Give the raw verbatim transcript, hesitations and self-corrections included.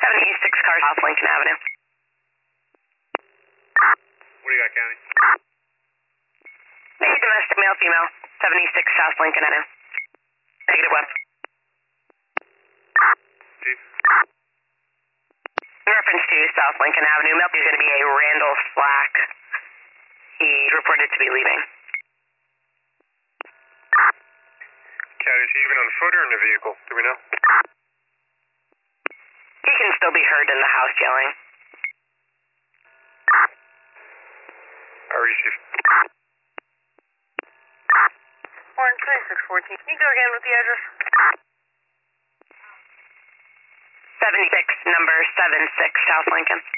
seventy-six cars off Lincoln Avenue. What do you got, County? Hey, domestic male, female. seventy-six South Lincoln Avenue. Negative one. Chief? In reference to South Lincoln Avenue, male is going to be a Randall Slack. He's reported to be leaving. County, is he even on foot or in the vehicle? Do we know? He can still be heard in the house yelling. Alright, Chief. Warren twenty-six fourteen. Can you go again with the address? seventy-six, number seven six South Lincoln.